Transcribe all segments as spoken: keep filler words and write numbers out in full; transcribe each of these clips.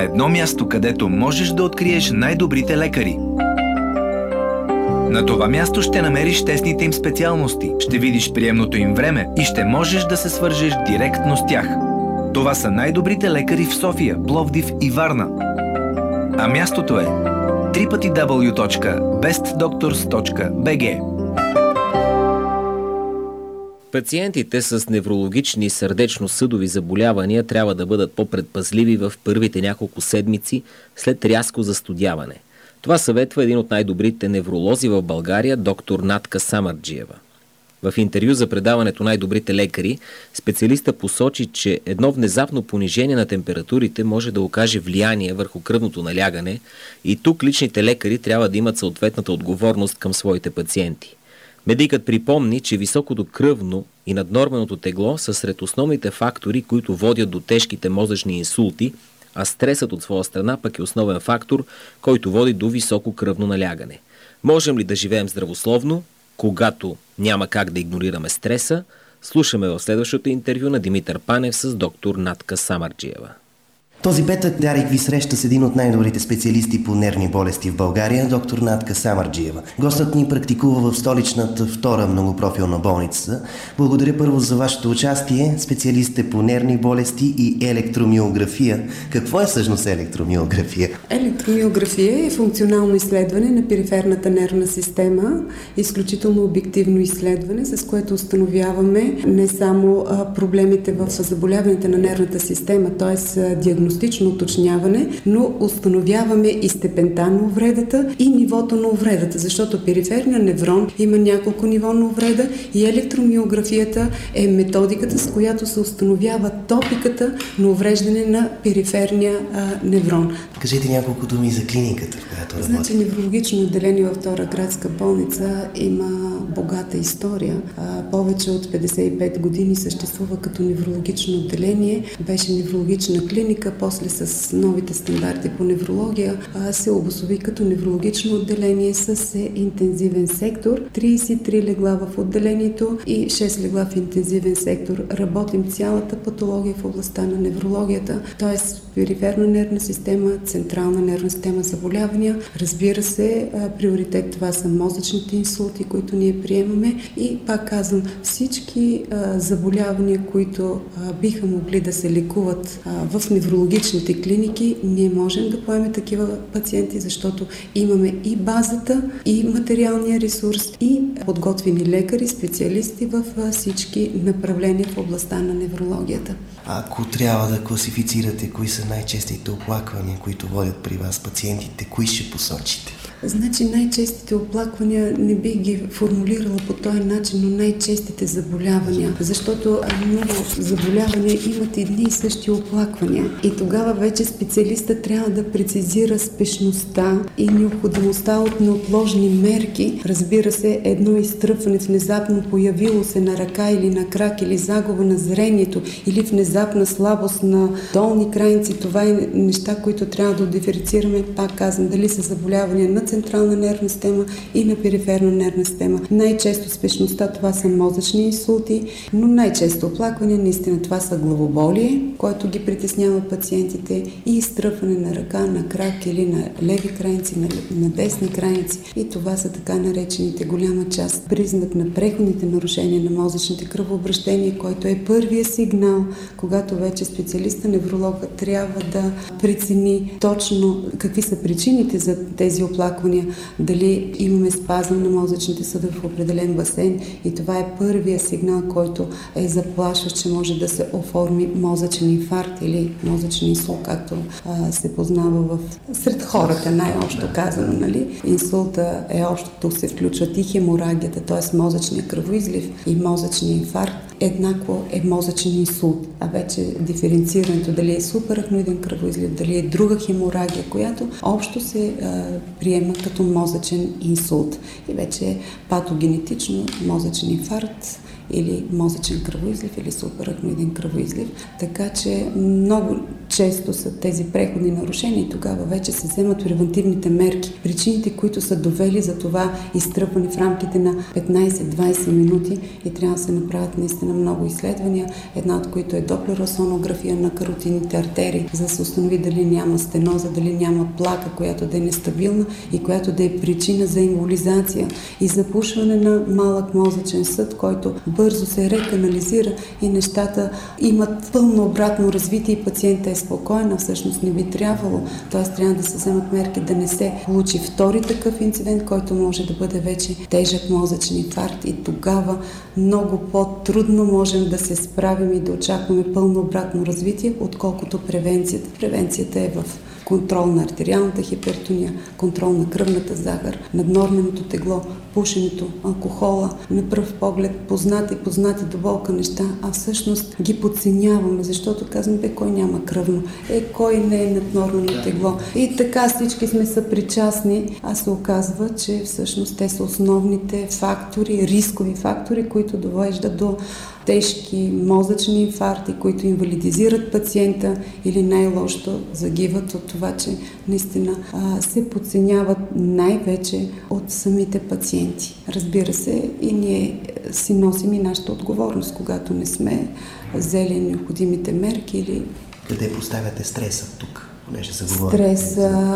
на едно място, където можеш да откриеш най-добрите лекари. На това място ще намериш тесните им специалности, ще видиш приемното им време и ще можеш да се свържеш директно с тях. Това са най-добрите лекари в София, Пловдив и Варна. А мястото е дабъл ю дабъл ю дабъл ю точка бест докторс точка би джи. Пациентите с неврологични и сърдечно-съдови заболявания трябва да бъдат по-предпазливи в първите няколко седмици след рязко застудяване. Това съветва един от най-добрите невролози в България, доктор Натка Самарджиева. В интервю за предаването "Най-добрите лекари" специалиста посочи, че едно внезапно понижение на температурите може да окаже влияние върху кръвното налягане и тук личните лекари трябва да имат съответната отговорност към своите пациенти. Медикът припомни, че високото кръвно и наднорменото тегло са сред основните фактори, които водят до тежките мозъчни инсулти, а стресът от своя страна пък е основен фактор, който води до високо кръвно налягане. Можем ли да живеем здравословно, когато няма как да игнорираме стреса? Слушаме в следващото интервю на Димитър Панев с доктор Натка Самарджиева. Този петък Дарик ви среща с един от най-добрите специалисти по нервни болести в България, доктор Натка Самарджиева. Гостът ни практикува в столичната втора многопрофилна болница. Благодаря първо за вашето участие. Специалист е по нервни болести и електромиография. Какво е всъщност електромиография? Електромиография е функционално изследване на периферната нервна система, изключително обективно изследване, с което установяваме не само проблемите в заболяването на нервната система, т.е. диагностично уточняване, но установяваме и степента на увредата и нивото на увредата, защото периферният неврон има няколко ниво на увреда и електромиографията е методиката, с която се установява топиката на увреждане на периферния а, неврон. Кажете няколко думи за клиниката, в която работи. Значи неврологично отделение във Втора градска болница има богата история. А, повече от петдесет и пет години съществува като неврологично отделение. Беше неврологична клиника, после с новите стандарти по неврология се обособи като неврологично отделение с интензивен сектор. тридесет и три легла в отделението и шест легла в интензивен сектор. Работим цялата патология в областта на неврологията, т.е. периферна нервна система, централна нервна система заболявания. Разбира се, приоритет това са мозъчните инсулти, които ние приемаме и пак казвам, всички заболявания, които биха могли да се лекуват в неврологичните клиники, ние можем да поемем такива пациенти, защото имаме и базата, и материалния ресурс, и подготвени лекари, специалисти в всички направления в областта на неврологията. Ако трябва да класифицирате кои са най-честите оплаквания, които водят при вас пациентите, кои ще посочите? Значи най-честите оплаквания не бих ги формулирала по този начин, но най-честите заболявания, защото много заболявания имат едни и същи оплаквания. И тогава вече специалистът трябва да прецизира спешността и необходимостта от неотложни мерки. Разбира се, едно изтръпване внезапно появило се на ръка или на крак, или загуба на зрението, или внезапна слабост на долни крайници, това е неща, които трябва да диференцираме, пак казвам, дали са заболявания на централна нервна система и на периферна нервна система. Най-често спешността това са мозъчни инсулти, но най-често оплакване наистина това са главоболие, което ги притеснява пациентите, и изтръпване на ръка, на крак или на леви крайници, на, на десни крайници. И това са така наречените голяма част признак на преходните нарушения на мозъчните кръвообращения, който е първия сигнал, когато вече специалиста невролога трябва да прецени точно какви са причините за тези оплаквания, дали имаме спазъм на мозъчните съдове в определен басейн, и това е първия сигнал, който е заплашващ, че може да се оформи мозъчен инфаркт или мозъчен инсулт, както а, се познава в сред хората, най-общо казано, нали? Инсулта е общо, тук се включват и хеморагията, т.е. мозъчния кръвоизлив и мозъчния инфаркт. Еднакво е мозъчен инсулт, а вече диференцирането дали е суперарахноиден кръвоизлив, дали е друга хеморагия, която общо се а, приема като мозъчен инсулт. И вече патогенетично мозъчен инфаркт или мозъчен кръвоизлив, или субарахноиден кръвоизлив. Така че много често са тези преходни нарушения и тогава вече се вземат превентивните мерки. Причините, които са довели за това изтръпване в рамките на петнайсет-двайсет минути и трябва да се направят наистина много изследвания, една от които е доплеросонография на каротидните артерии, за да се установи дали няма стеноза, дали няма плака, която да е нестабилна и която да е причина за емболизация и запушване на малък мозъчен съд, който бързо се реканализира и нещата имат пълно обратно развитие и пациента е спокоен, а всъщност не би трябвало. Т.е. трябва да се вземат мерки да не се получи втори такъв инцидент, който може да бъде вече тежък мозъчен инфаркт и тогава много по-трудно можем да се справим и да очакваме пълно обратно развитие, отколкото превенцията. Превенцията е в контрол на артериалната хипертония, контрол на кръвната захар, наднорменото тегло, пушенето, алкохола, на пръв поглед познати, познати до болка неща, а всъщност ги подценяваме, защото казваме, бе, кой няма кръвно, е, кой не е наднормено тегло. И така всички сме съпричастни, а се оказва, че всъщност те са основните фактори, рискови фактори, които довеждат до тежки мозъчни инфаркти, които инвалидизират пациента или най-лошото загиват от това, че наистина а, се подценяват най-вече от самите пациенти. Разбира се, и ние си носим и нашата отговорност, когато не сме взели необходимите мерки или... Къде поставяте стреса тук? Стрес,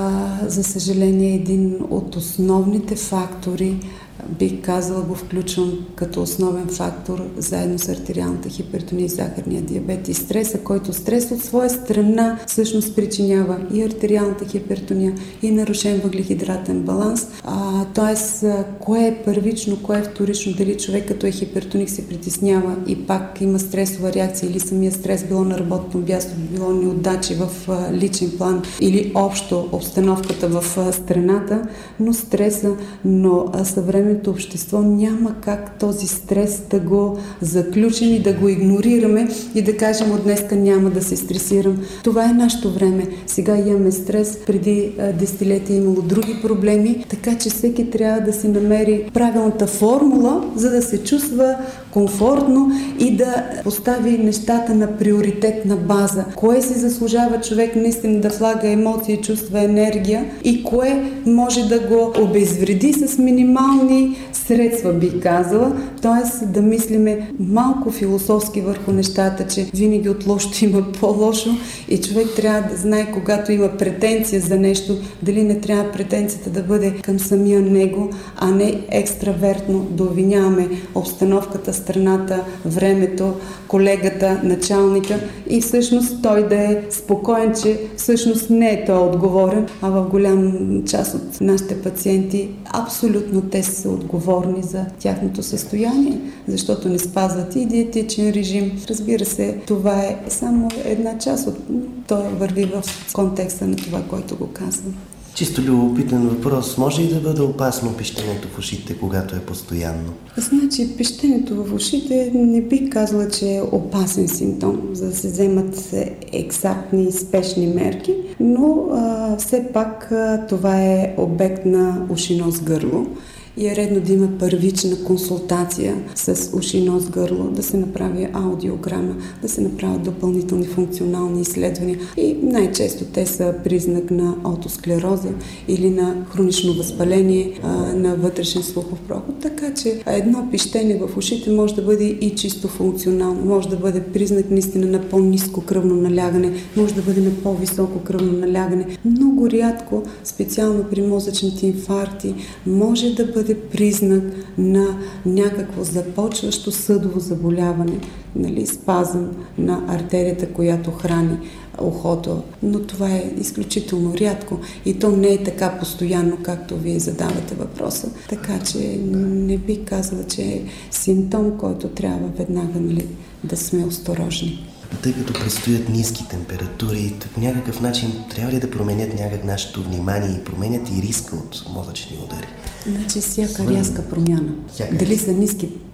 за съжаление, е един от основните фактори. Бих казала, го включвам като основен фактор заедно с артериалната хипертония и захарния диабет и стреса, който стрес от своя страна всъщност причинява и артериалната хипертония, и нарушен въглехидратен баланс. А, тоест, кое е първично, кое е вторично, дали човек като е хипертоник се притеснява и пак има стресова реакция или самия стрес било на работно място, било неудачи в личен план или общо обстановката в страната, но стреса, но съвременното общество няма как този стрес да го заключим и да го игнорираме и да кажем от днеска няма да се стресирам. Това е нашето време. Сега имаме стрес, преди десетилетия е имало други проблеми, така че всеки трябва да си намери правилната формула, за да се чувства комфортно и да постави нещата на приоритетна база. Кое си заслужава човек наистина да влага емоции, чувства, енергия и кое може да го обезвреди с минимални средства, бих казала, т.е. да мислиме малко философски върху нещата, че винаги от лошото има по-лошо и човек трябва да знае, когато има претенция за нещо, дали не трябва претенцията да бъде към самия него, а не екстравертно да обвиняваме обстановката, страната, времето, колегата, началника и всъщност той да е спокоен, че всъщност не е той отговорен, а в голям част от нашите пациенти абсолютно те са отговорни за тяхното състояние, защото не спазват и диетичен режим. Разбира се, това е само една част от... Той върви в контекста на това, което го казвам. Чисто любопитен въпрос. Може ли да бъде опасно пищенето в ушите, когато е постоянно? Значи, пищенето в ушите не бих казала, че е опасен симптом, за да се вземат екзактни и спешни мерки, но а, все пак а, това е обект на уши-нос гърло. И е редно да има първична консултация с уши-нос гърло, да се направи аудиограма, да се направят допълнителни функционални изследвания. И най-често те са признак на отосклероза или на хронично възпаление а, на вътрешен слухов проход. Така че едно пищене в ушите може да бъде и чисто функционално, може да бъде признак наистина на по-ниско кръвно налягане, може да бъде на по-високо кръвно налягане. Много рядко, специално при мозъчните инфаркти, може да бъде признак на някакво започващо съдово заболяване, нали, спазъм на артерията, която храни ухото, но това е изключително рядко и то не е така постоянно, както вие задавате въпроса. Така че не бих казала, че е симптом, който трябва веднага, нали, да сме осторожни. Тъй като предстоят ниски температури, по някакъв начин трябва ли да променят някак нашето внимание и променят и риска от мозъчни удари? Значи всяка рязка промяна. Всяка. Дали са ниски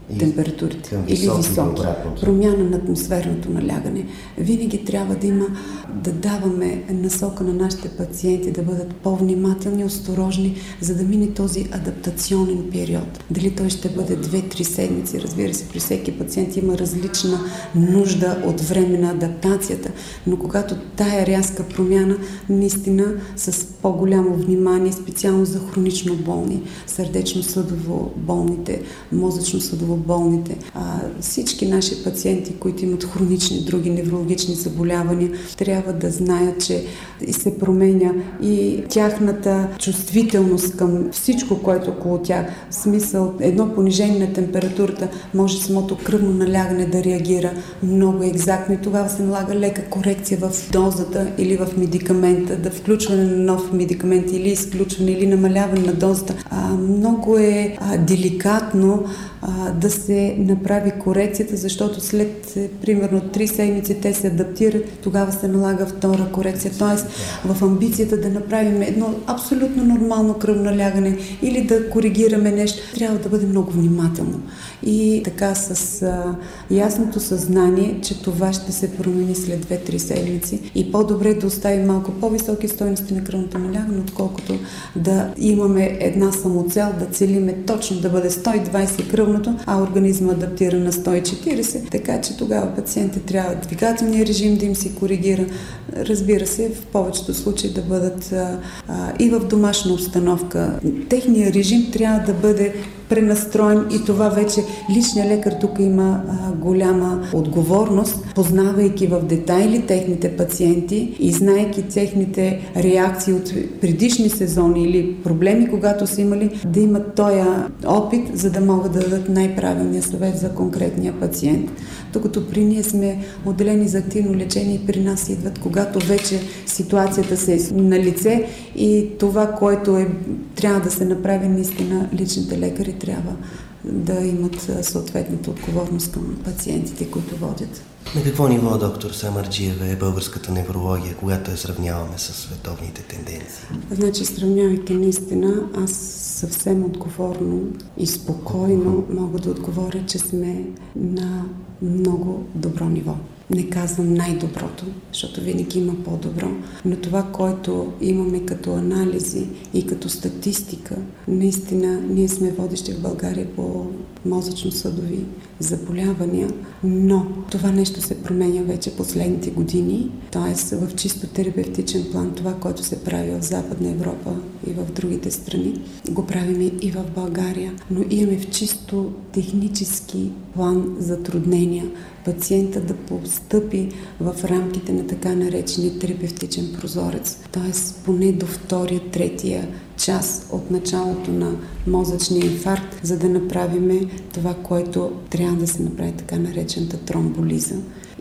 И температурите към или високи, високи. Промяна на атмосферното налягане. Винаги трябва да има, да даваме насока на нашите пациенти да бъдат по-внимателни, осторожни, за да мине този адаптационен период. Дали той ще бъде две-три седмици, разбира се, при всеки пациент има различна нужда от време на адаптацията, но когато тая рязка промяна, наистина с по-голямо внимание, специално за хронично болни, сърдечно-съдово болните, мозъчно-съдово болните, а, всички наши пациенти, които имат хронични други неврологични заболявания, трябва да знаят, че се променя и тяхната чувствителност към всичко, което около тях. В смисъл, едно понижение на температурата може самото кръвно налягане да реагира много екзактно и тогава се налага лека корекция в дозата или в медикамента, да включване на нов медикамент или изключване или намаляване на дозата. А, много е а, деликатно а, да се направи корекцията, защото след е, примерно три седмици те се адаптират, тогава се налага втора корекция. Тоест в амбицията да направим едно абсолютно нормално кръвно налягане или да коригираме нещо, трябва да бъдем много внимателно. И така с а, ясното съзнание, че това ще се промени след две-три седмици и по-добре да оставим малко по-високи стойности на кръвното налягане, отколкото да имаме една самоцел, да целиме точно да бъде сто и двайсет кръвното, а организма адаптира на сто и четирийсет, така че тогава пациентите трябва двигателния режим да им се коригира. Разбира се, в повечето случаи да бъдат а, а, и в домашна обстановка. Техният режим трябва да бъде пренастроен и това вече личният лекар тук има а, голяма отговорност, познавайки в детайли техните пациенти и знаейки техните реакции от предишни сезони или проблеми, когато са имали, да имат този опит, за да могат да дадат най-правилния съвет за конкретния пациент. Докато при ние сме отделени за активно лечение и при нас идват, когато вече ситуацията се е на лице и това, което е, трябва да се направи, наистина личните лекари трябва да имат съответната отговорност към пациентите, които водят. На какво ниво, доктор Самарджиева, е българската неврология, когато я сравняваме с световните тенденции? Значи, сравнявайки наистина, аз съвсем отговорно и спокойно мога да отговоря, че сме на много добро ниво. Не казвам най-доброто, защото винаги има по-добро, но това, което имаме като анализи и като статистика, наистина ние сме водещи в България по мозъчно-съдови заболявания, но това нещо се променя вече последните години, т.е. в чисто терапевтичен план, това, което се прави в Западна Европа и в другите страни, го правим и в България, но имаме в чисто технически план затруднения пациента да постъпи в рамките на така наречения терапевтичен прозорец, т.е. поне до втория, третия час от началото на мозъчния инфаркт, за да направим това, което трябва да се направи, така наречената тромболиза.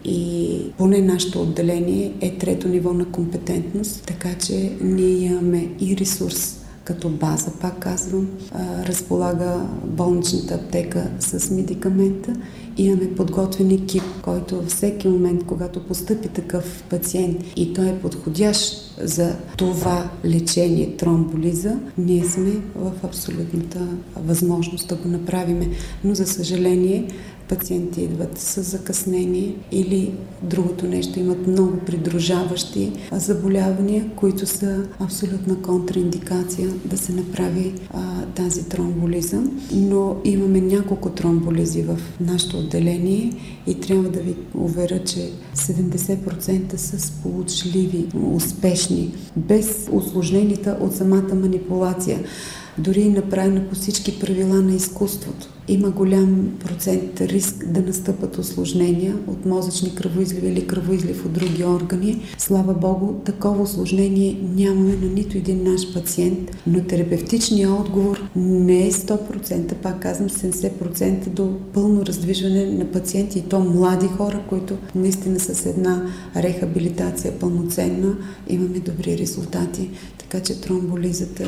И поне нашето отделение е трето ниво на компетентност, така че ние имаме и ресурс като база, пак казвам, разполага болничната аптека с медикамента. Имаме подготвен екип, който във всеки момент, когато постъпи такъв пациент и той е подходящ за това лечение, тромболиза, ние сме в абсолютната възможност да го направим. Но за съжаление, пациенти идват с закъснение или другото нещо, имат много придружаващи заболявания, които са абсолютна контраиндикация да се направи а, тази тромболиза. Но имаме няколко тромболизи в нашето отделение и трябва да ви уверя, че седемдесет процента са сполучливи, успешни, без усложненията от самата манипулация. Дори направена по всички правила на изкуството. Има голям процент риск да настъпат усложнения от мозъчни кръвоизливи или кръвоизлив от други органи. Слава Богу, такова усложнение нямаме на нито един наш пациент, но терапевтичният отговор не е сто процента, пак казвам седемдесет процента до пълно раздвижване на пациенти и то млади хора, които наистина с една рехабилитация пълноценна имаме добри резултати. Така че тромболизата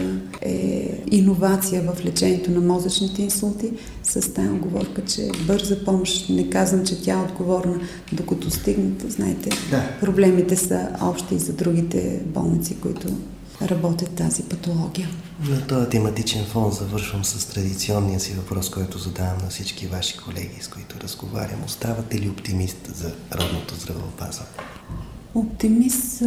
е иновация в лечението на мозъчните инсулти с тази оговорка, че бърза помощ, не казвам, че тя е отговорна, докато стигнат, знаете, да. Проблемите са общи и за другите болници, които работят тази патология. На този тематичен фон завършвам с традиционния си въпрос, който задавам на всички ваши колеги, с които разговарям. Оставате ли оптимист за родното здравеопазване? Оптимист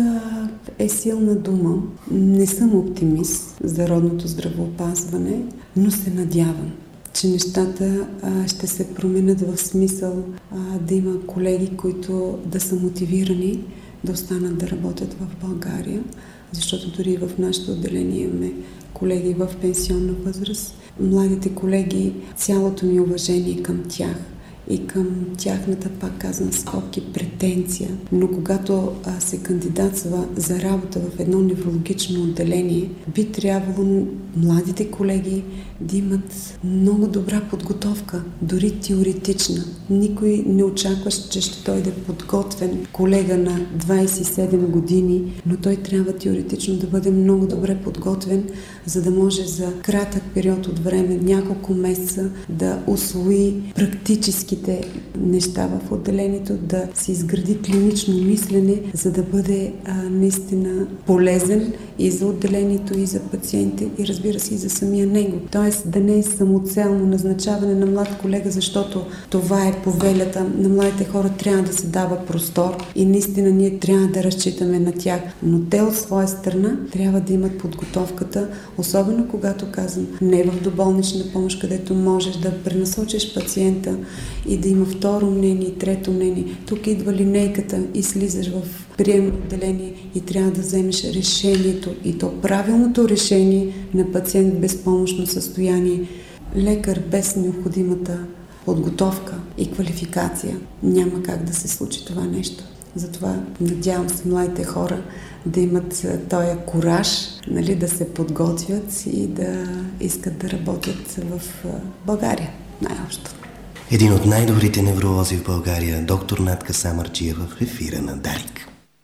е силна дума. Не съм оптимист за родното здравеопазване, но се надявам, че нещата а, ще се променят в смисъл а, да има колеги, които да са мотивирани да останат да работят в България, защото дори в нашето отделение имаме колеги в пенсионна възраст. Младите колеги, цялото ми уважение към тях и към тяхната, пак казвам, скобки, претенция. Но когато а, се кандидатства за работа в едно неврологично отделение, би трябвало младите колеги да имат много добра подготовка, дори теоретична. Никой не очаква, че ще дойде подготвен колега на двайсет и седем години, но той трябва теоретично да бъде много добре подготвен, за да може за кратък период от време, няколко месеца, да усвои практическите неща в отделението, да се изгради клинично мислене, за да бъде а, наистина полезен и за отделението, и за пациентите, и разбира се, и за самия него. Тоест да не е самоцелно назначаване на млад колега, защото това е повелята. На младите хора трябва да се дава простор и наистина ние трябва да разчитаме на тях. Но те от своя страна трябва да имат подготовката, особено когато казвам не в доболнична помощ, където можеш да пренасочиш пациента и да има второ мнение, трето мнение. Тук идва линейката и слизаш в приемно отделение и трябва да вземеш решението, и то правилното решение на пациент в безпомощно състояние. Лекар без необходимата подготовка и квалификация няма как да се случи това нещо. Затова надявам се младите хора да имат този кураж, нали, да се подготвят и да искат да работят в България най-общо. Един от най-добрите невролози в България, доктор Натка Самарджиева, в ефира на Дарик.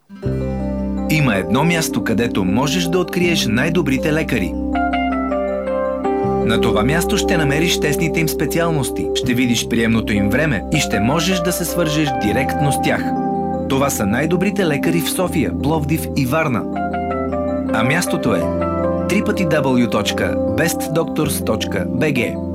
Има едно място, където можеш да откриеш най-добрите лекари. На това място ще намериш тесните им специалности, ще видиш приемното им време и ще можеш да се свържеш директно с тях. Това са най-добрите лекари в София, Пловдив и Варна. А мястото е дабъл ю дабъл ю дабъл ю точка бест докторс точка би джи.